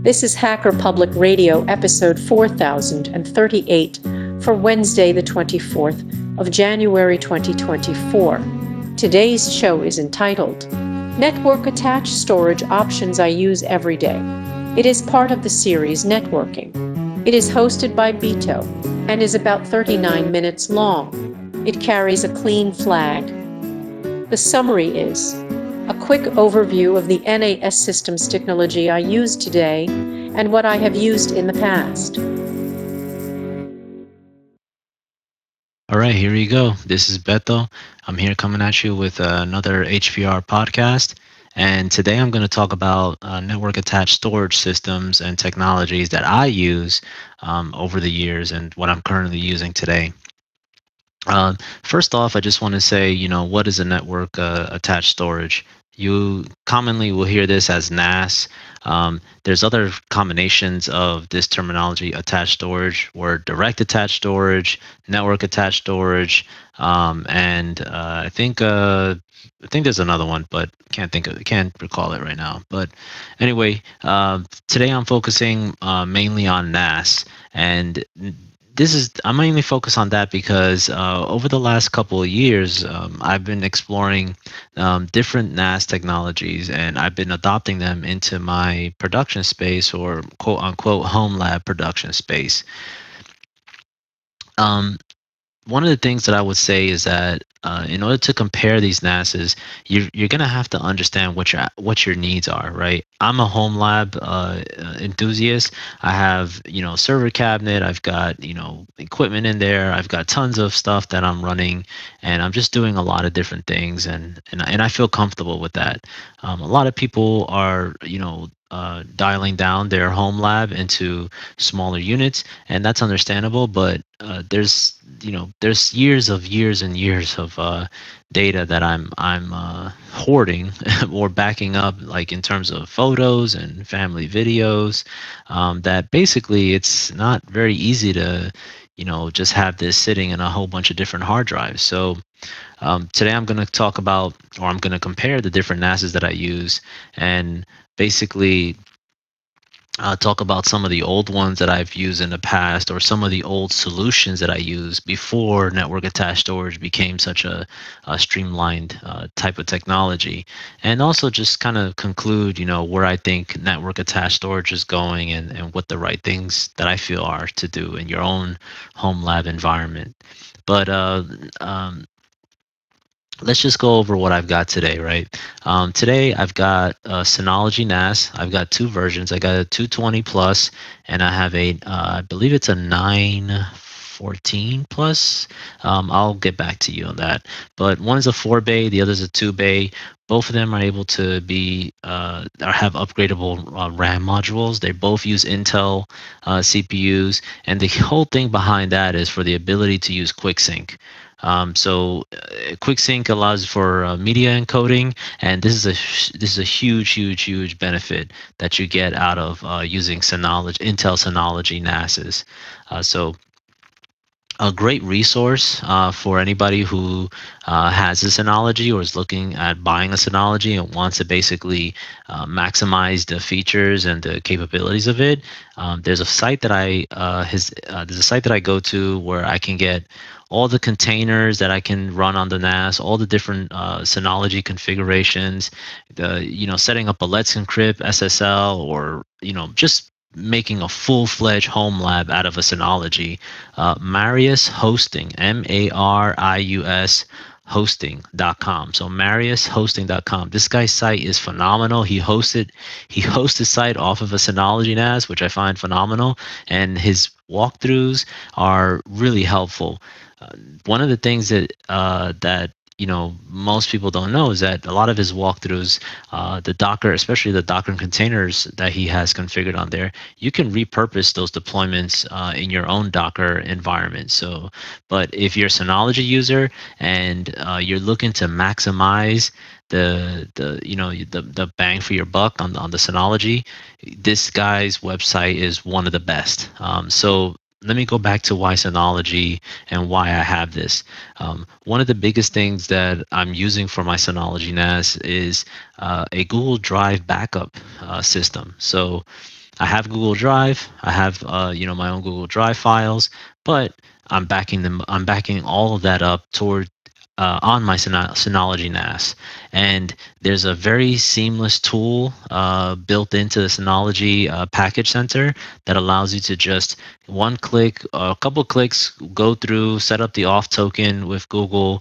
This is Hacker Public Radio, episode 4038, for Wednesday, the 24th of January 2024. Today's show is entitled Network Attached Storage Options I Use Every Day. It is part of the series Networking. It is hosted by Beto and is about 39 minutes long. It carries a clean flag. The summary is a quick overview of the NAS systems technology I use today and what I have used in the past. All right, here you go. This is Beto. I'm here coming at you with another HPR podcast. And today I'm going to talk about network attached storage systems and technologies that I use over the years and what I'm currently using today. First off, I just want to say, what is a network attached storage? You commonly will hear this as NAS. There's other combinations of this terminology, attached storage, or direct attached storage, network attached storage, and I think there's another one, but can't recall it right now. But anyway, today I'm focusing mainly on NAS, and I'm mainly focused on that because over the last couple of years, I've been exploring different NAS technologies, and I've been adopting them into my production space, or quote unquote home lab production space. Um, One of the things that I would say is that in order to compare these NASs, you're gonna have to understand what your needs are, right? I'm a home lab enthusiast. I have server cabinet. I've got equipment in there. I've got tons of stuff that I'm running, and I'm just doing a lot of different things, and I feel comfortable with that. A lot of people are dialing down their home lab into smaller units, and that's understandable. But there's years and years of data that I'm hoarding or backing up, like in terms of photos and family videos. That basically it's not very easy to just have this sitting in a whole bunch of different hard drives. So today I'm going to talk about, or I'm going to compare the different NASs that I use, and basically talk about some of the old ones that I've used in the past, or some of the old solutions that I used before network attached storage became such a streamlined type of technology, and also just kind of conclude, where I think network attached storage is going, and what the right things that I feel are to do in your own home lab environment. But let's just go over what I've got today, right? Today I've got Synology NAS. I've got two versions. I got a 220 plus, and I have I believe it's a 914 plus. I'll get back to you on that. But one is a 4 bay, the other is a 2 bay. Both of them are able to be or have upgradable RAM modules. They both use Intel CPUs, and the whole thing behind that is for the ability to use QuickSync. QuickSync allows for media encoding, and this is a huge benefit that you get out of using Intel Synology NASs. So a great resource for anybody who has a Synology or is looking at buying a Synology and wants to basically maximize the features and the capabilities of it. There's a site that there's a site that I go to where I can get all the containers that I can run on the NAS, all the different Synology configurations, setting up a Let's Encrypt SSL, or just making a full-fledged home lab out of a Synology. Marius Hosting, Marius hosting.com. So mariushosting.com. This guy's site is phenomenal. He hosts his site off of a Synology NAS, which I find phenomenal, and his walkthroughs are really helpful. One of the things that most people don't know is that a lot of his walkthroughs, the Docker, especially the Docker containers that he has configured on there, you can repurpose those deployments in your own Docker environment. So, but if you're a Synology user and you're looking to maximize the bang for your buck on the Synology, this guy's website is one of the best. So let me go back to why Synology and why I have this. One of the biggest things that I'm using for my Synology NAS is a Google Drive backup system. So I have Google Drive. I have my own Google Drive files, but I'm backing all of that up toward on my Synology NAS. And there's a very seamless tool built into the Synology package center that allows you to just one click, a couple clicks, go through, set up the auth token with Google,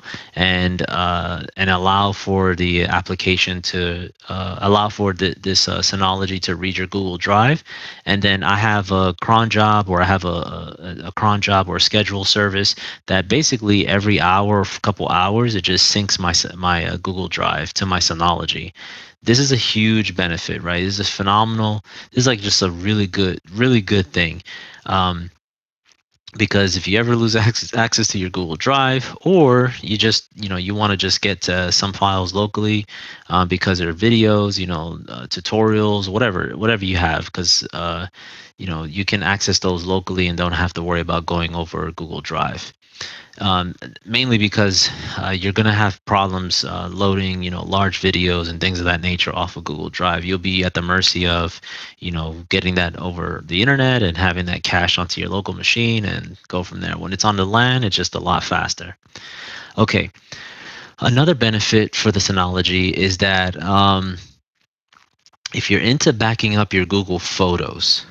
and allow for the application to allow for this Synology to read your Google Drive. And then I have a cron job, or I have a cron job or a schedule service that basically every hour, couple hours, it just syncs my Google Drive to my Synology. This is a huge benefit, right? This is phenomenal. This is like just a really good thing. Um, because if you ever lose access to your Google Drive, or you just you want to just get some files locally, because there are videos, tutorials, whatever you have, because you can access those locally and don't have to worry about going over Google Drive. Mainly because you're going to have problems loading, large videos and things of that nature off of Google Drive. You'll be at the mercy of, getting that over the internet and having that cache onto your local machine and go from there. When it's on the LAN, it's just a lot faster. Okay. Another benefit for the Synology is that if you're into backing up your Google Photos,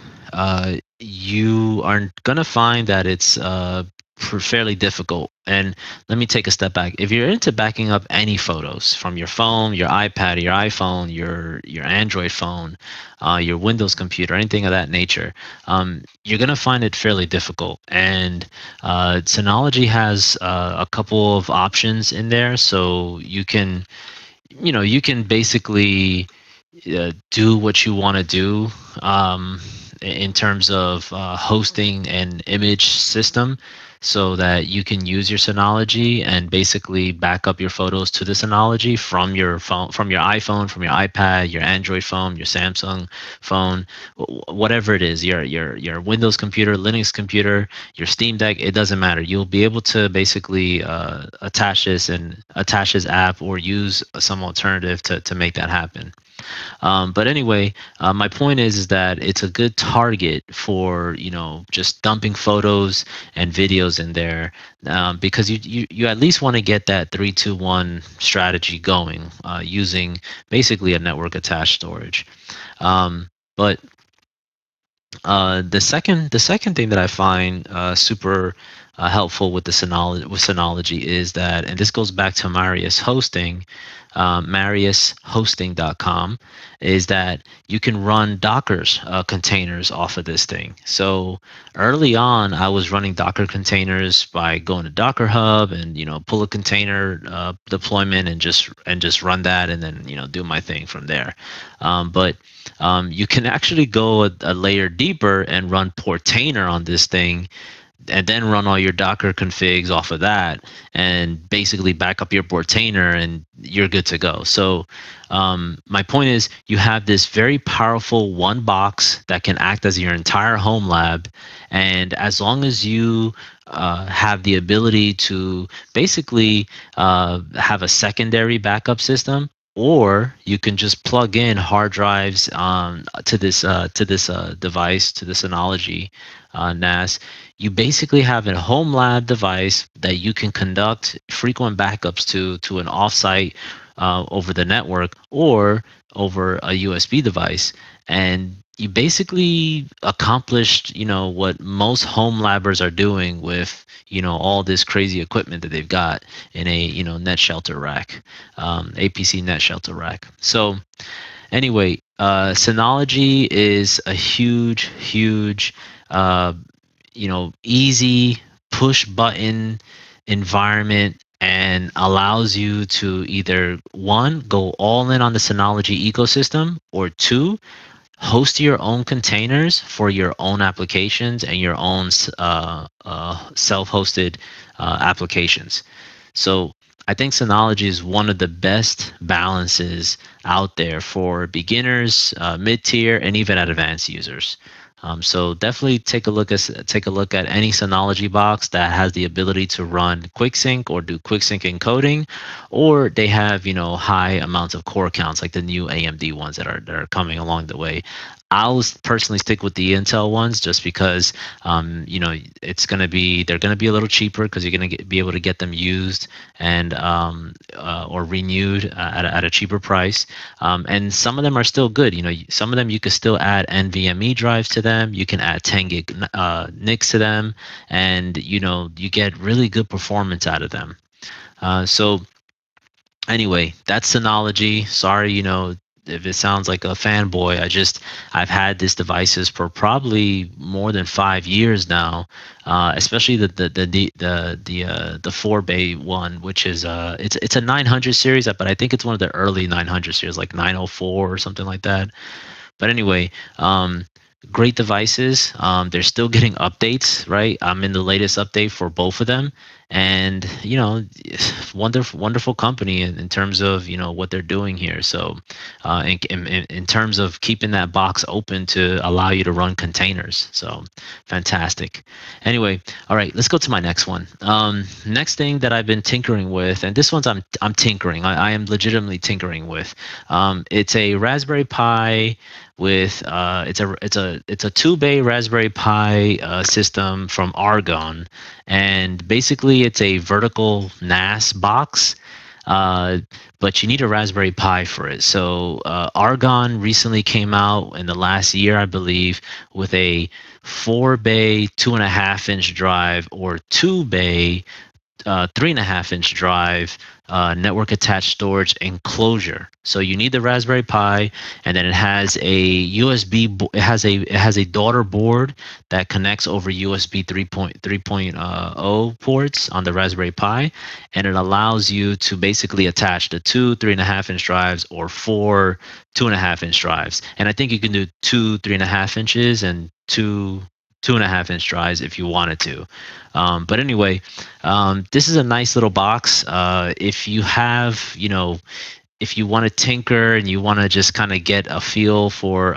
you are going to find that it's fairly difficult. And let me take a step back. If you're into backing up any photos from your phone, your iPad, your iPhone, your Android phone, your Windows computer, anything of that nature, you're going to find it fairly difficult. And Synology has a couple of options in there, so you can basically do what you want to do in terms of hosting an image system, so that you can use your Synology and basically back up your photos to the Synology from your phone, from your iPhone, from your iPad, your Android phone, your Samsung phone, whatever it is, your Windows computer, Linux computer, your Steam Deck. It doesn't matter. You'll be able to basically attach this app, or use some alternative to make that happen. But anyway, my point is that it's a good target for just dumping photos and videos in there, because you at least want to get that 3-2-1 strategy going, using basically a network attached storage. But the second thing that I find super helpful with the Synology is that, and this goes back to Marius Hosting, MariusHosting.com, is that you can run Docker's containers off of this thing. So early on, I was running Docker containers by going to Docker Hub and pull a container deployment and just run that, and then do my thing from there. But you can actually go a layer deeper and run Portainer on this thing, and then run all your Docker configs off of that, and basically back up your Portainer, and you're good to go. So my point is, you have this very powerful one box that can act as your entire home lab. And as long as you have the ability to basically have a secondary backup system, or you can just plug in hard drives to this device, to the Synology NAS. You basically have a home lab device that you can conduct frequent backups to an offsite over the network, or over a USB device. And you basically accomplished what most home labbers are doing with all this crazy equipment that they've got in a net shelter rack, APC net shelter rack. So anyway, Synology is a huge easy push button environment, and allows you to either, one, go all in on the Synology ecosystem, or two, host your own containers for your own applications and your own self-hosted applications. So I think Synology is one of the best balances out there for beginners, mid-tier, and even advanced users. So definitely take a look at any Synology box that has the ability to run QuickSync or do QuickSync encoding, or they have high amounts of core counts, like the new AMD ones that are coming along the way. I'll personally stick with the Intel ones just because, they're gonna be a little cheaper because you're gonna be able to get them used and or renewed at a cheaper price. And some of them are still good. Some of them you could still add NVMe drives to them. You can add 10 gig NICs to them, and you get really good performance out of them. So anyway, that's Synology. Sorry, if it sounds like a fanboy. I've had these devices for probably more than 5 years now. Especially the 4-bay one, which is it's a 900 series, but I think it's one of the early 900 series, like 904 or something like that. But anyway, great devices. They're still getting updates, right? I'm in the latest update for both of them, and wonderful company in terms of what they're doing here. So, in terms of keeping that box open to allow you to run containers, so fantastic. Anyway, all right, let's go to my next one. Next thing that I've been tinkering with, and this one's I'm tinkering. I am legitimately tinkering with. It's a Raspberry Pi with it's a 2-bay Raspberry Pi system from Argon, and basically it's a vertical NAS box. But you need a Raspberry Pi for it. So Argon recently came out in the last year, I believe, with a 4-bay 2.5-inch drive or 2-bay 3.5-inch drive network attached storage enclosure. So you need the Raspberry Pi, and then it has a it has a daughter board that connects over USB 3.0 ports on the Raspberry Pi, and it allows you to basically attach the two 3.5-inch drives or four 2.5-inch drives. And I think you can do two 3.5 inches and two 2.5-inch drives if you wanted to. But anyway, this is a nice little box. If you have, if you want to tinker and you want to just kind of get a feel for,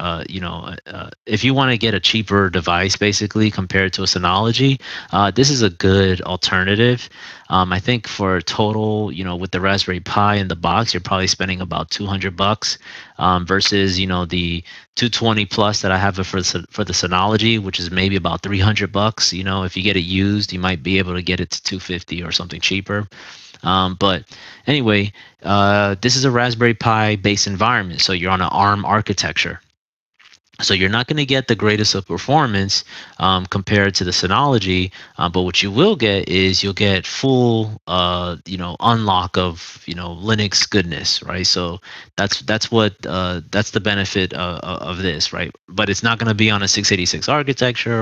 if you want to get a cheaper device, basically compared to a Synology, this is a good alternative. I think for total, with the Raspberry Pi in the box, you're probably spending about $200 versus, the 220 plus that I have for the Synology, which is maybe about $300. If you get it used, you might be able to get it to 250 or something cheaper. But anyway, this is a Raspberry Pi based environment, so you're on an ARM architecture. So you're not going to get the greatest of performance compared to the Synology, but what you will get is you'll get full, unlock of Linux goodness, right? So that's the benefit of this, right? But it's not going to be on a 686 architecture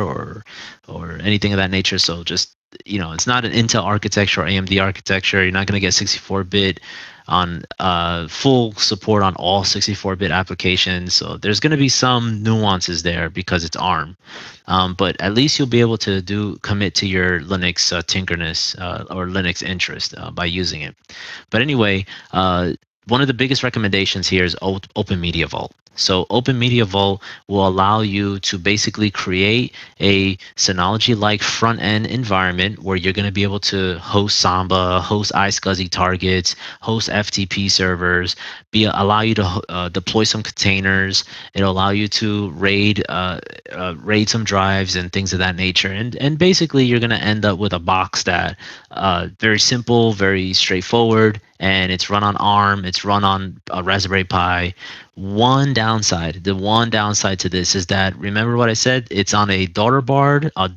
or anything of that nature. So just it's not an Intel architecture or AMD architecture. You're not going to get 64-bit on full support on all 64-bit applications. So there's going to be some nuances there because it's ARM. But at least you'll be able to commit to your Linux tinkerness or Linux interest by using it. But anyway, one of the biggest recommendations here is Open Media Vault. So Open Media Vault will allow you to basically create a Synology-like front-end environment where you're going to be able to host Samba, host iSCSI targets, host FTP servers, allow you to deploy some containers. It'll allow you to raid some drives and things of that nature. And basically, you're going to end up with a box that very simple, very straightforward, and it's run on ARM. It's run on a Raspberry Pi. The one downside to this is that, remember what I said, it's on a daughter board that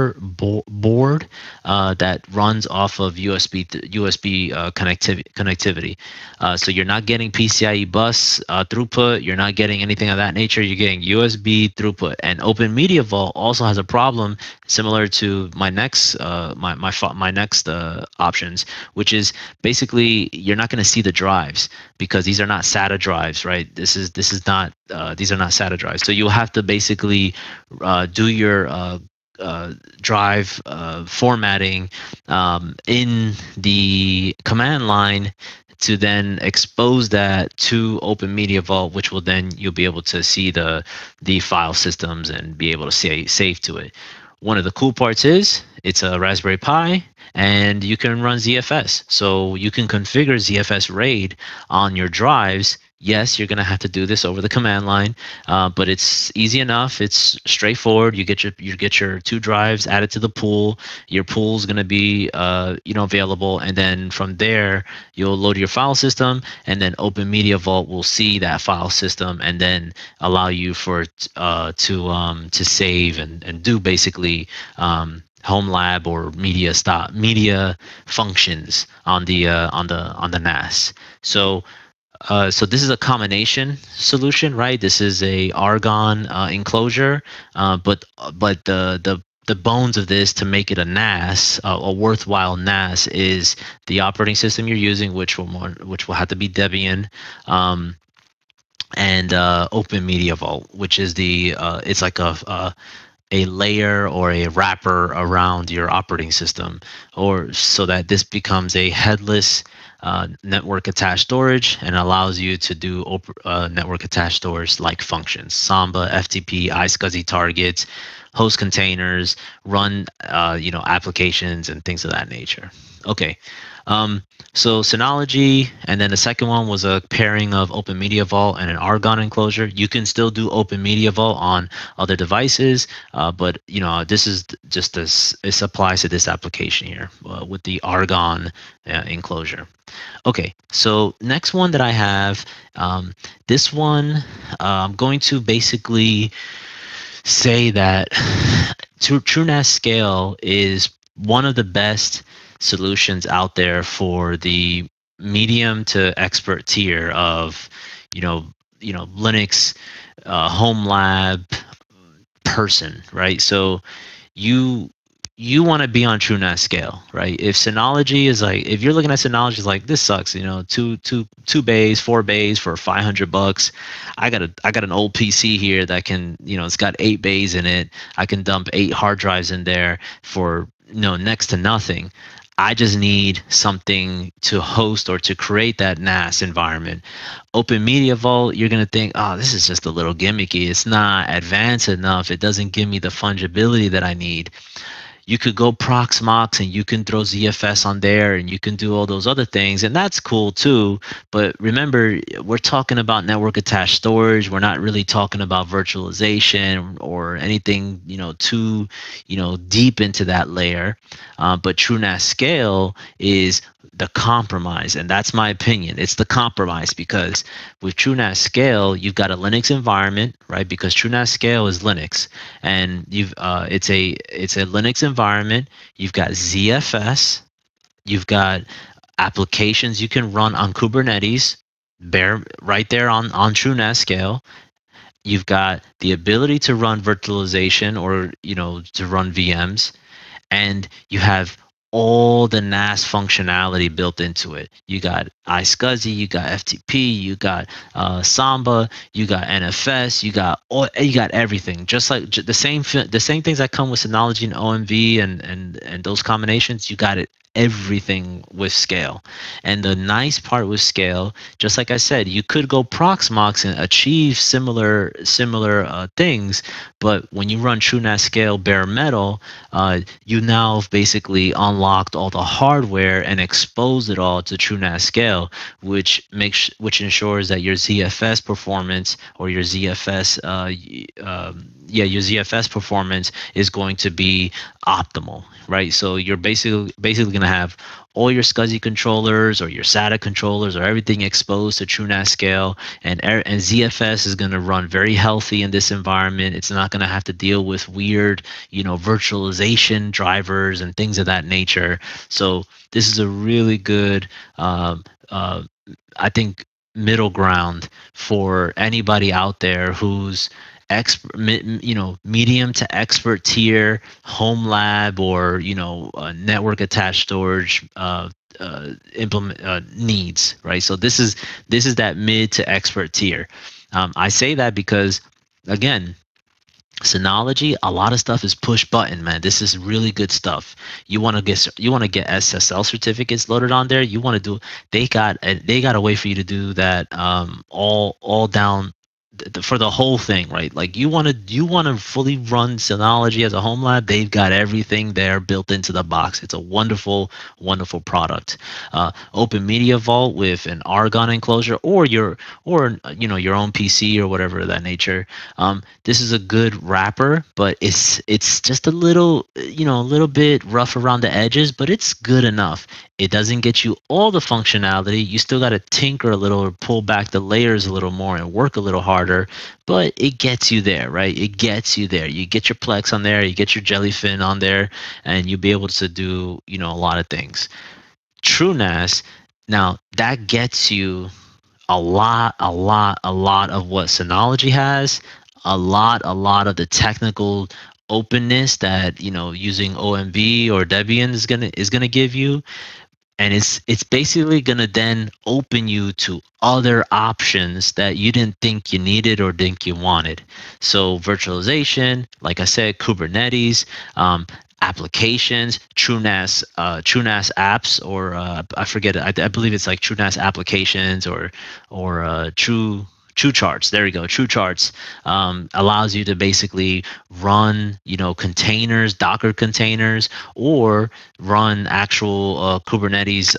runs off of USB connectivity. So you're not getting PCIe bus throughput. You're not getting anything of that nature. You're getting USB throughput. And Open Media Vault also has a problem similar to my next my next options, which is basically you're not going to see the drives because these are not SATA drives, right? This is not these are not SATA drives. So you'll have to basically do your drive formatting in the command line to then expose that to Open Media Vault, which will then you'll be able to see the file systems and be able to save to it. One of the cool parts is it's a Raspberry Pi and you can run ZFS. So you can configure ZFS RAID on your drives Yes, you're gonna have to do this over the command line, but it's easy enough. It's straightforward. You get your two drives added to the pool. Your pool's gonna be available, and then from there you'll load your file system, and then Open Media Vault will see that file system, and then allow you to save and do basically home lab or media functions on the NAS. So this is a combination solution, right? This is a argon enclosure, but the bones of this to make it a NAS, a worthwhile NAS, is the operating system you're using, which will have to be Debian, um, and Open Media Vault, which is it's like a layer or a wrapper around your operating system, or so that this becomes a headless network attached storage and allows you to do network attached storage like functions: Samba, FTP, iSCSI targets, host containers, run applications and things of that nature. Okay. Um, so Synology, and then the second one was a pairing of Open Media Vault and an Argon enclosure. You can still do Open Media Vault on other devices, but this is just this. This applies to this application here with the Argon enclosure. Okay, so next one that I have, this one, I'm going to basically say that TrueNAS Scale is one of the best solutions out there for the medium to expert tier of, Linux home lab person, right? So you you want to be on TrueNAS Scale, right? If Synology is like, if you're looking at Synology is like, this sucks, two bays, 4 bays for $500. I got an old PC here that can, it's got 8 bays in it. I can dump 8 hard drives in there for next to nothing. I just need something to host or to create that NAS environment. Open Media Vault, you're going to think, oh, this is just a little gimmicky. It's not advanced enough. It doesn't give me the fungibility that I need. You could go Proxmox and you can throw ZFS on there and you can do all those other things, and that's cool too. But remember, we're talking about network attached storage. We're not really talking about virtualization or anything too deep into that layer. But TrueNAS Scale is the compromise, and that's my opinion. It's the compromise, because with TrueNAS Scale, you've got a Linux environment, right? Because TrueNAS Scale is Linux, and it's a Linux environment. You've got ZFS, you've got applications you can run on Kubernetes, right there on TrueNAS Scale. You've got the ability to run virtualization, or to run VMs, and you have all the NAS functionality built into it. You got iSCSI, you got FTP, you got Samba, you got NFS, you got everything. Just like the same things that come with Synology and OMV and those combinations, you got it everything with Scale. And the nice part with Scale, just like I said, you could go Proxmox and achieve similar things, but when you run TrueNAS Scale bare metal, you now have basically unlocked all the hardware and exposed it all to TrueNAS Scale, which ensures that your ZFS performance, or your ZFS your ZFS performance is going to be optimal, right? So you're basically going to have all your SCSI controllers or your SATA controllers or everything exposed to TrueNAS Scale, and ZFS is going to run very healthy in this environment. It's not going to have to deal with weird, virtualization drivers and things of that nature. So this is a really good, I think, middle ground for anybody out there who's medium to expert tier home lab, or network attached storage implement needs, right? So this is that mid to expert tier. I say that because, again, Synology, a lot of stuff is push button, man. This is really good stuff. You want to get SSL certificates loaded on there. You want to do, they got a way for you to do that, all down for the whole thing, right? Like you want to fully run Synology as a home lab. They've got everything there built into the box. It's a wonderful, wonderful product. Open Media Vault with an Argon enclosure, or your own PC or whatever of that nature. This is a good wrapper, but it's just a little a little bit rough around the edges, but it's good enough. It doesn't get you all the functionality. You still got to tinker a little or pull back the layers a little more and work a little harder, but it gets you there, right? It gets you there. You get your Plex on there, you get your Jellyfin on there, and you'll be able to do, a lot of things. TrueNAS, now that gets you a lot of what Synology has, a lot of the technical openness that using OMV or Debian is gonna give you, and it's basically going to then open you to other options that you didn't think you needed or think you wanted. So virtualization, like I said, Kubernetes, applications, TrueNAS apps, or I forget it. I believe it's like TrueNAS applications, or True Charts. There you go. True Charts allows you to basically run, containers, Docker containers, or run actual Kubernetes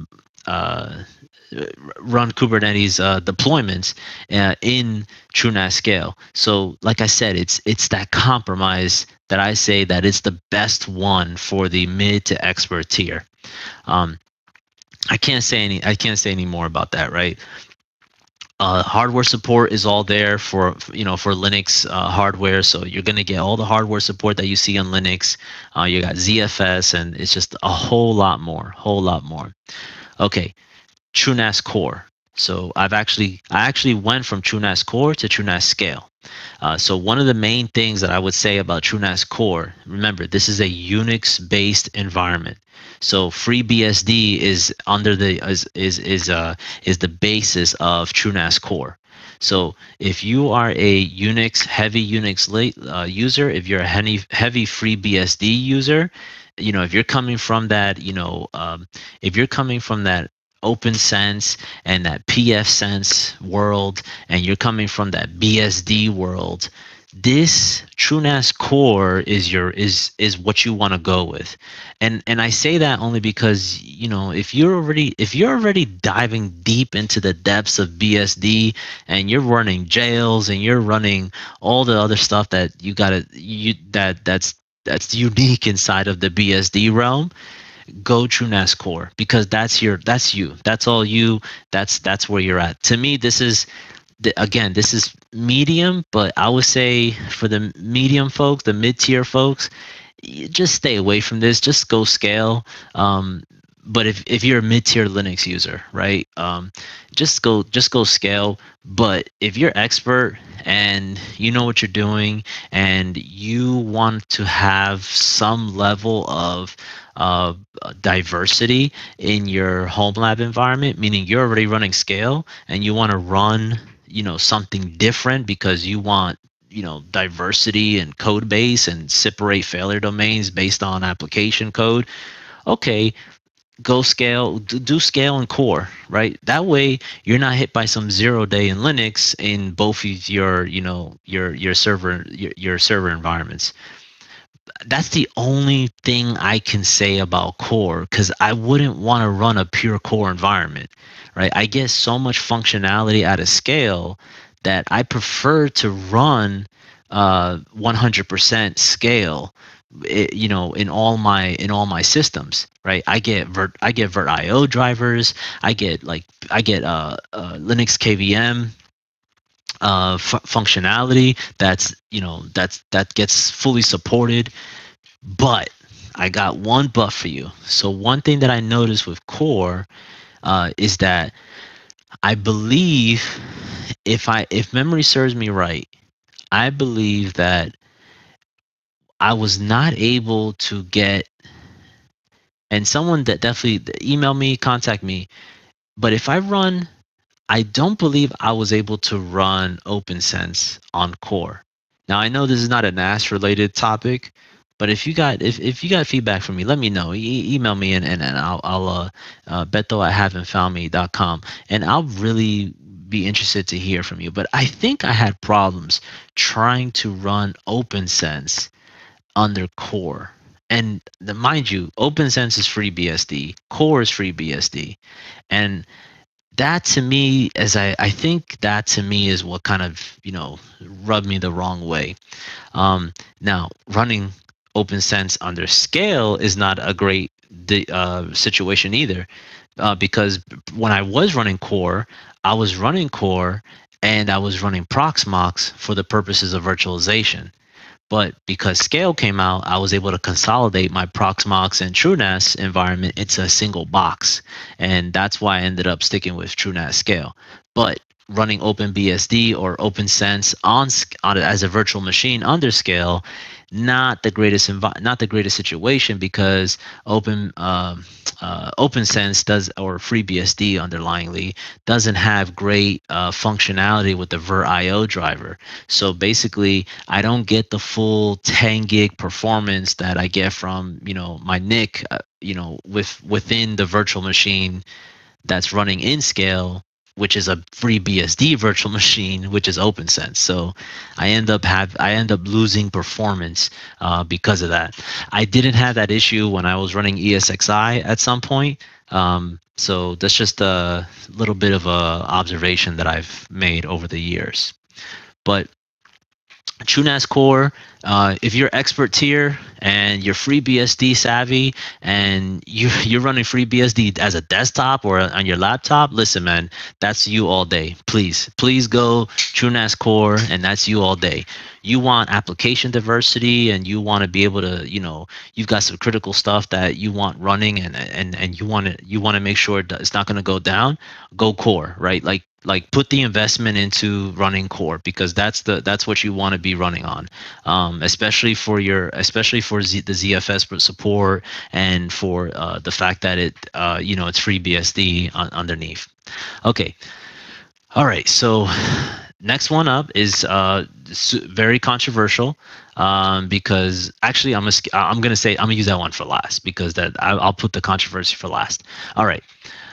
deployments in TrueNAS Scale. So, like I said, it's that compromise that I say that it's the best one for the mid to expert tier. Um, I can't say any more about that, right? Hardware support is all there for Linux hardware, so you're gonna get all the hardware support that you see on Linux. You got ZFS, and it's just a whole lot more. Okay, TrueNAS Core. So I actually went from TrueNAS Core to TrueNAS Scale. So one of the main things that I would say about TrueNAS Core, remember, this is a Unix-based environment. So FreeBSD is under the is the basis of TrueNAS Core. So if you are a heavy Unix user, if you're a heavy FreeBSD user, if you're coming from that, if you're coming from that OpenSense and that pfSense world, and you're coming from that BSD world, this TrueNAS Core is what you want to go with. And I say that only because, if you're already diving deep into the depths of BSD, and you're running jails, and you're running all the other stuff that that's unique inside of the BSD realm, go TrueNAS Core, because that's all you, that's where you're at. To me, again, this is medium, but I would say for the medium folks, the mid-tier folks, just stay away from this. Just go Scale. But if you're a mid-tier Linux user, right, just go Scale. But if you're expert and you know what you're doing, and you want to have some level of uh, diversity in your home lab environment, meaning you're already running Scale and you want to run, something different because you want, diversity and code base and separate failure domains based on application code. Okay, go Scale, do Scale and Core, right? That way you're not hit by some 0 day in Linux in both of your server environments. That's the only thing I can say about Core, because I wouldn't want to run a pure Core environment, right? I get so much functionality out of Scale that I prefer to run 100% Scale, in all my systems, right? I get VirtIO drivers. I get Linux KVM functionality that gets fully supported. But I got one buff for you. So one thing that I noticed with Core is that I believe, if memory serves me right, I believe that I was not able to get, and someone that definitely email me, contact me. But if I run, I don't believe I was able to run OpenSense on Core. Now I know this is not a NAS related topic, but if you got feedback from me, let me know. Email me, and I'll Beto at haven'tfoundme.com, and I'll really be interested to hear from you. But I think I had problems trying to run OpenSense under Core. And mind you, OpenSense is FreeBSD, Core is FreeBSD. And that to me, I think that to me is what kind of, rubbed me the wrong way. Now, running OpenSense under Scale is not a great situation either, because when I was running Core, I was running Core and I was running Proxmox for the purposes of virtualization. But because Scale came out, I was able to consolidate my Proxmox and TrueNAS environment into a single box. And that's why I ended up sticking with TrueNAS Scale. But running OpenBSD or OpenSense on as a virtual machine under Scale, not the greatest situation, because OpenSense does, or FreeBSD underlyingly, doesn't have great functionality with the VirIO driver. So basically, I don't get the full 10 gig performance that I get from my NIC, within the virtual machine that's running in Scale, which is a FreeBSD virtual machine, which is OpenSense. So I end up losing performance because of that. I didn't have that issue when I was running ESXi at some point. So that's just a little bit of a observation that I've made over the years. But TrueNAS Core, if you're expert tier and you're FreeBSD savvy and you're running FreeBSD as a desktop or on your laptop, listen, man, that's you all day. Please go TrueNAS Core, and that's you all day. You want application diversity, and you want to be able to, you've got some critical stuff that you want running, and you want to make sure that it's not going to go down. Go Core, right? Like put the investment into running Core, because that's what you want to be running on, especially for the ZFS support, and for the fact that it's FreeBSD underneath. Okay, all right. So next one up is very controversial, because actually I'm gonna use that one for last, because I'll put the controversy for last. All right.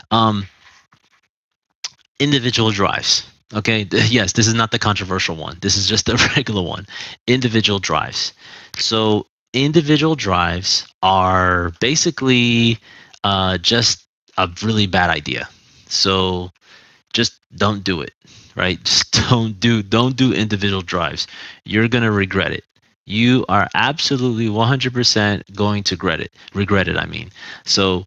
Individual drives. Okay, yes, this is not the controversial one. This is just the regular one. Individual drives. So individual drives are basically just a really bad idea. So just don't do it, right? Just don't do individual drives. You're gonna regret it. You are absolutely 100% going to regret it. I mean, so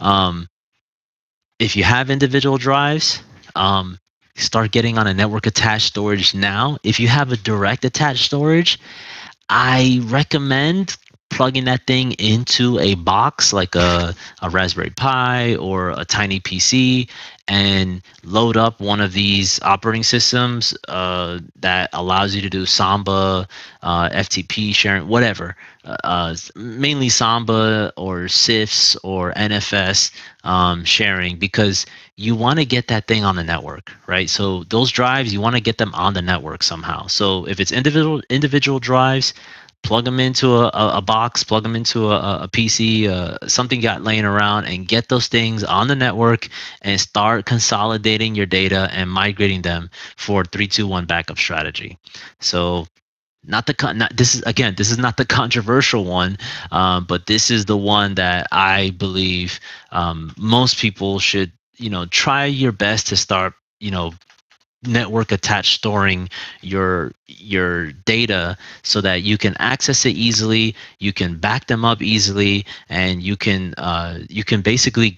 if you have individual drives, start getting on a network attached storage now. If you have a direct attached storage, I recommend plugging that thing into a box like a Raspberry Pi or a tiny PC, and load up one of these operating systems that allows you to do Samba, FTP sharing, whatever. Mainly Samba or CIFS or NFS sharing, because you want to get that thing on the network, right? So those drives, you want to get them on the network somehow. So if it's individual drives, plug them into a box, plug them into a PC, something got laying around, and get those things on the network and start consolidating your data and migrating them for 3-2-1 backup strategy. So this is not the controversial one, but this is the one that I believe most people should, try your best to start, network attached storing your data, so that you can access it easily, you can back them up easily, and you can basically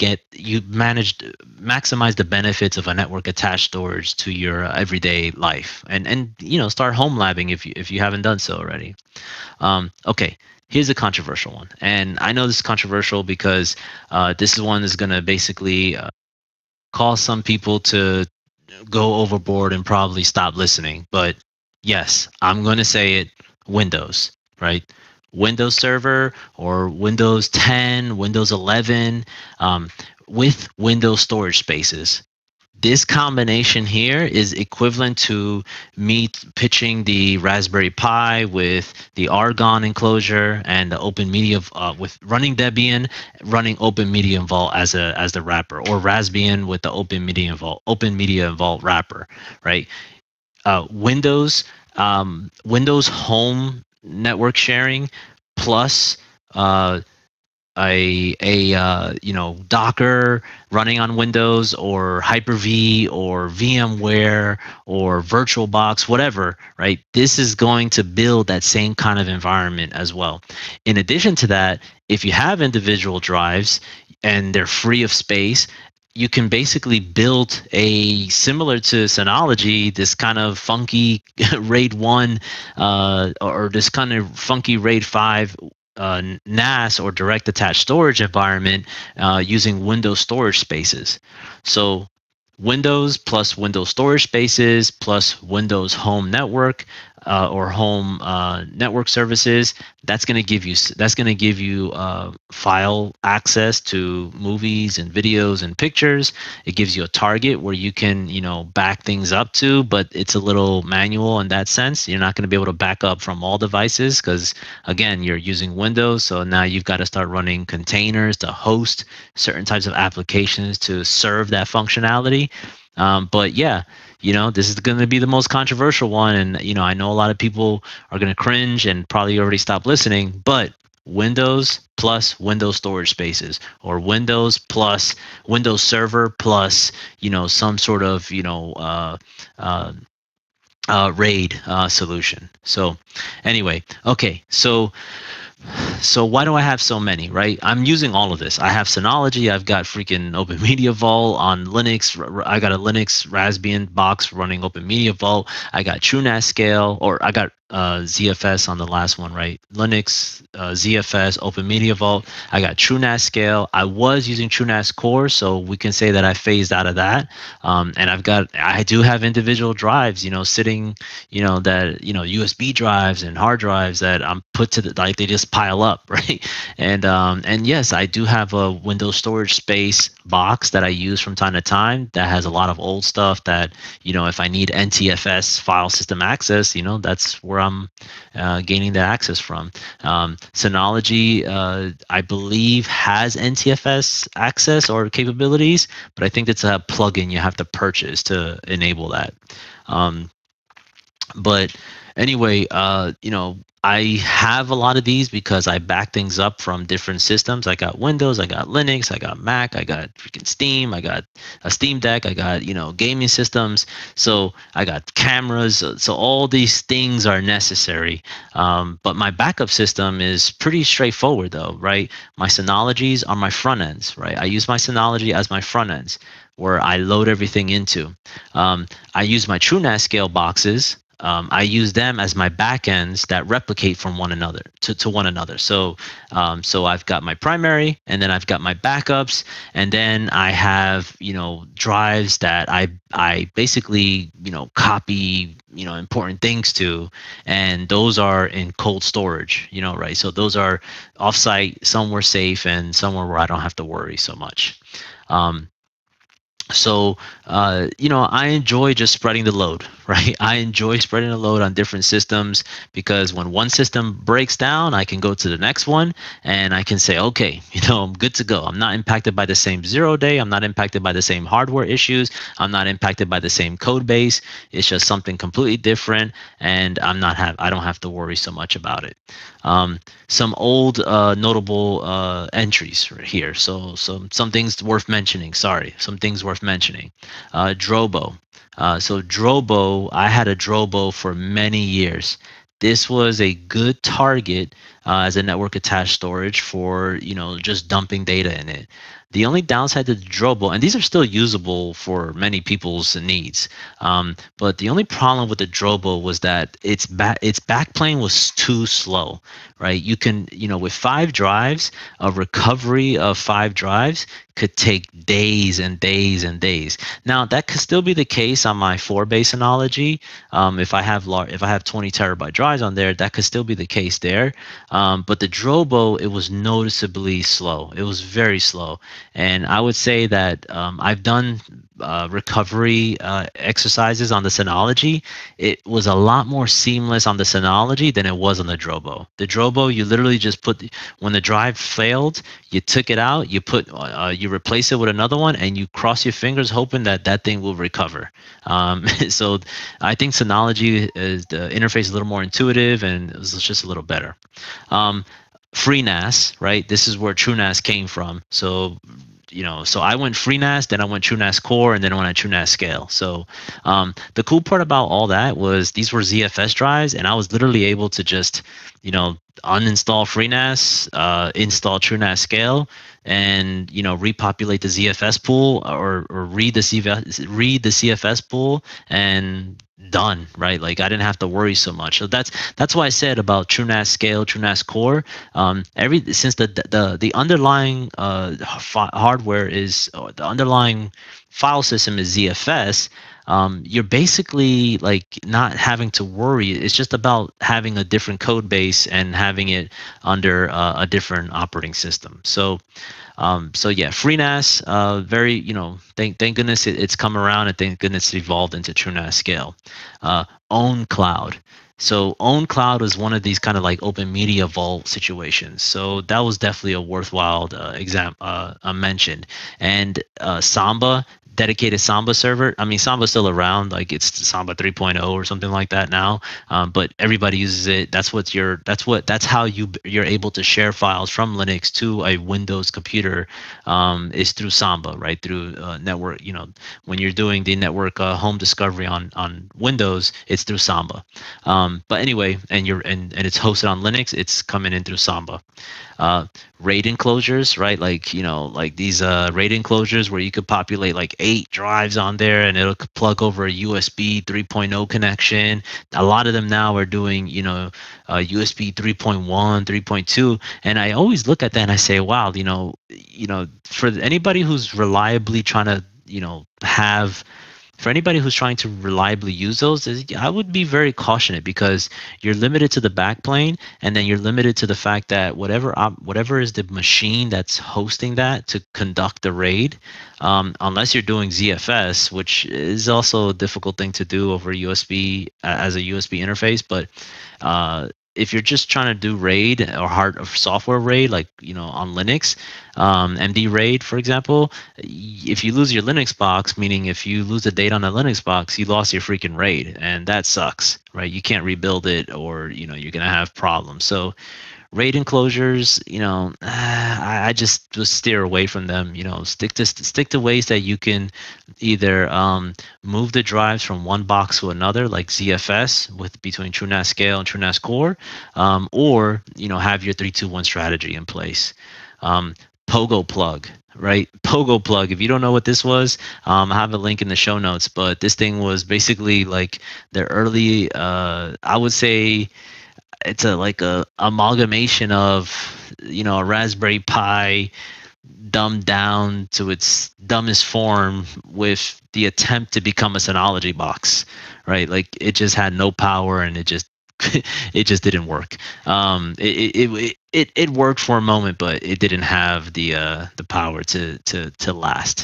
maximize the benefits of a network attached storage to your everyday life, and start home labbing if you haven't done so already. Okay, here's a controversial one, and I know this is controversial because this is one that's going to basically cause some people to go overboard and probably stop listening. But yes, I'm going to say it. Windows, right? Windows Server or Windows 10, Windows 11, with Windows storage spaces. This combination here is equivalent to me pitching the Raspberry Pi with the Argon enclosure and the Open Media with running Debian, running Open Media Vault as the wrapper, or Raspbian with the Open Media Vault wrapper, right? Windows Home network sharing plus uh, Docker running on Windows, or Hyper-V, or VMware, or VirtualBox, whatever, right? This is going to build that same kind of environment as well. In addition to that, if you have individual drives and they're free of space, you can basically build a similar to Synology, this kind of funky RAID 1 or this kind of funky RAID 5 NAS or direct attached storage environment using Windows storage spaces. So Windows plus Windows storage spaces plus Windows Home Network or Home Network services. That's going to give you file access to movies and videos and pictures. It gives you a target where you can back things up to, but it's a little manual in that sense. You're not going to be able to back up from all devices because again, you're using Windows, so now you've got to start running containers to host certain types of applications to serve that functionality. But yeah, this is going to be the most controversial one, and I know a lot of people are going to cringe and probably already stop listening. But Windows plus Windows storage spaces, or Windows plus Windows Server plus some sort of uh, RAID solution. So anyway, okay, so why do I have so many, right? I'm using all of this. I have Synology. I've got freaking Open Media Vault on Linux. I got a Linux Raspbian box running Open Media Vault. I got TrueNAS Scale, or I got ZFS on the last one, right? Linux, ZFS, Open Media Vault. I got TrueNAS Scale. I was using TrueNAS Core, so we can say that I phased out of that. And I do have individual drives, sitting, USB drives and hard drives that I'm put to like they just pile up, right? And yes, I do have a Windows storage space box that I use from time to time that has a lot of old stuff that if I need NTFS file system access, that's where I'm gaining the access from. Synology, I believe, has NTFS access or capabilities, but I think it's a plugin you have to purchase to enable that. But anyway, I have a lot of these because I back things up from different systems. I got Windows, I got Linux, I got Mac, I got freaking Steam, I got a Steam Deck, I got, gaming systems. So I got cameras. So all these things are necessary. But my backup system is pretty straightforward though, right? My Synologies are my front ends, right? I use my Synology as my front ends where I load everything into. I use my TrueNAS Scale boxes. I use them as my backends that replicate from one another to one another. So I've got my primary, and then I've got my backups, and then I have drives that I basically copy important things to, and those are in cold storage. Right? So those are offsite, somewhere safe, and somewhere where I don't have to worry so much. So I enjoy just spreading the load, right? I enjoy spreading the load on different systems because when one system breaks down, I can go to the next one and I can say, okay, I'm good to go. I'm not impacted by the same 0-day. I'm not impacted by the same hardware issues. I'm not impacted by the same code base. It's just something completely different, and I don't have to worry so much about it. Some old notable entries here. So some things worth mentioning. Sorry, some things worth mentioning. Drobo. So Drobo, I had a Drobo for many years. This was a good target as a network attached storage for just dumping data in it. The only downside to the Drobo, and these are still usable for many people's needs, but the only problem with the Drobo was that its backplane was too slow, right? You can, with 5 drives, a recovery of 5 drives could take days and days and days. Now that could still be the case on my 4-bay Synology. If I have 20 terabyte drives on there, that could still be the case there. But the Drobo, it was noticeably slow. It was very slow, and I would say that I've done recovery exercises on the Synology. It was a lot more seamless on the Synology than it was on the Drobo. The Drobo, you literally just when the drive failed, you took it out, you replace it with another one, and you cross your fingers hoping that that thing will recover. So I think Synology is the interface is a little more intuitive and it was just a little better. Um, FreeNAS, right? This is where TrueNAS came from. So I went FreeNAS, then I went TrueNAS Core, and then I went TrueNAS Scale. So the cool part about all that was these were ZFS drives, and I was literally able to just, uninstall FreeNAS, install TrueNAS Scale, and repopulate the ZFS pool or read the CFS pool and done, right? Like I didn't have to worry so much. So that's why I said about TrueNAS Scale, TrueNAS Core. Every since the underlying hardware is, or the underlying file system is ZFS. You're basically like not having to worry. It's just about having a different code base and having it under a different operating system. So yeah, FreeNAS, very, thank goodness it's come around, and thank goodness it evolved into TrueNAS Scale. OwnCloud. So OwnCloud was one of these kind of like open media vault situations. So that was definitely a worthwhile mention. And Samba, dedicated Samba server. I mean, Samba's still around, like it's Samba 3.0 or something like that now. But everybody uses it. That's how you're able to share files from Linux to a Windows computer, is through Samba, right? Through network. When you're doing the network home discovery on Windows, it's through Samba. But anyway, and it's hosted on Linux. It's coming in through Samba. RAID enclosures, right? Like these RAID enclosures where you could populate like 8 drives on there, and it'll plug over a USB 3.0 connection. A lot of them now are doing, USB 3.1, 3.2, and I always look at that and I say, wow, for anybody who's reliably trying to, have for anybody who's trying to reliably use those, I would be very cautionate, because you're limited to the backplane, and then you're limited to the fact that whatever is the machine that's hosting that to conduct the RAID, unless you're doing ZFS, which is also a difficult thing to do over USB as a USB interface, but if you're just trying to do RAID or hard software RAID, like on Linux, MD RAID, for example, if you lose your Linux box, meaning if you lose the data on a Linux box, you lost your freaking RAID, and that sucks, right? You can't rebuild it, or you're gonna have problems. So RAID enclosures, I just steer away from them. Stick to ways that you can either move the drives from one box to another, like ZFS with between TrueNAS Scale and TrueNAS Core, or have your 3-2-1 strategy in place. Pogo plug, right? Pogo plug. If you don't know what this was, I have a link in the show notes. But this thing was basically like the early, I would say, it's a amalgamation of a Raspberry Pi dumbed down to its dumbest form, with the attempt to become a Synology box, right? Like it just had no power, and it just it just didn't work. It worked for a moment, but it didn't have the power to last.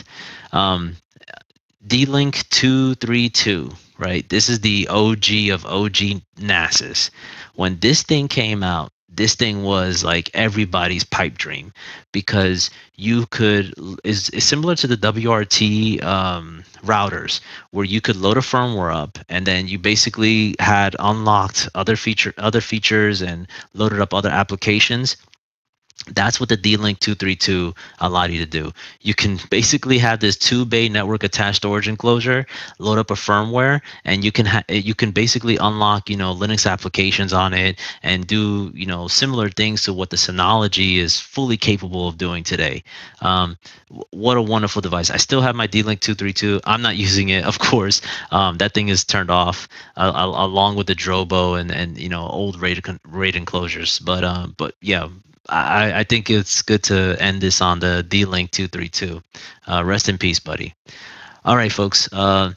D-Link 232, right? This is the OG of OG NASes. When this thing came out, this thing was like everybody's pipe dream, because you could is similar to the WRT routers, where you could load a firmware up, and then you basically had unlocked other features and loaded up other applications. That's what the D-Link 232 allowed you to do. You can basically have this 2-bay network attached storage enclosure, load up a firmware, and you can basically unlock Linux applications on it, and do similar things to what the Synology is fully capable of doing today. What a wonderful device! I still have my D-Link 232. I'm not using it, of course. That thing is turned off, along with the Drobo and old RAID enclosures. But yeah. I think it's good to end this on the D-Link 232. Rest in peace, buddy. All right, folks.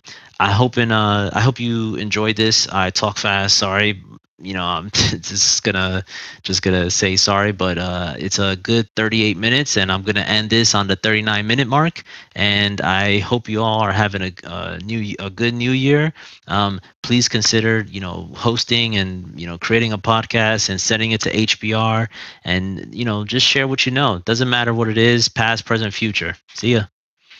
I hope you enjoyed this. I talk fast. Sorry. I'm just gonna say sorry, but it's a good 38 minutes, and I'm gonna end this on the 39-minute mark. And I hope you all are having a good new year. Please consider hosting and creating a podcast and sending it to HBR, and just share what you know. Doesn't matter what it is, past, present, future. See ya.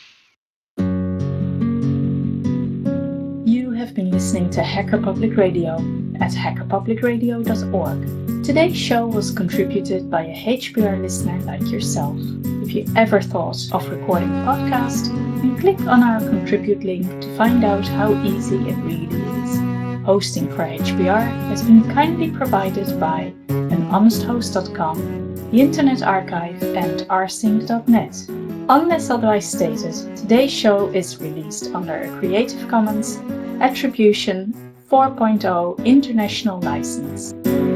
You have been listening to Hacker Public Radio at hackerpublicradio.org. Today's show was contributed by a HBR listener like yourself. If you ever thought of recording a podcast, then click on our contribute link to find out how easy it really is. Hosting for HBR has been kindly provided by anhonesthost.com, the Internet Archive, and rsync.net. Unless otherwise stated, today's show is released under a Creative Commons Attribution 4.0 International License.